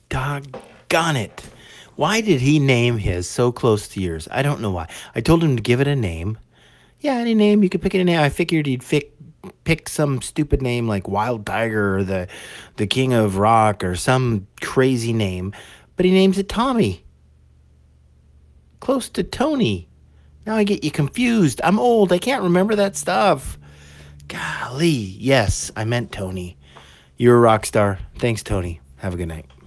Doggone it. Why did he name his so close to yours? I don't know why. I told him to give it a name. Yeah, any name. You could pick any name. I figured he'd pick some stupid name like Wild Tiger or the King of Rock or some crazy name. But he names it Tommy. Close to Tony. Now I get you confused. I'm old. I can't remember that stuff. Golly. Yes, I meant Tony. You're a rock star. Thanks, Tony. Have a good night.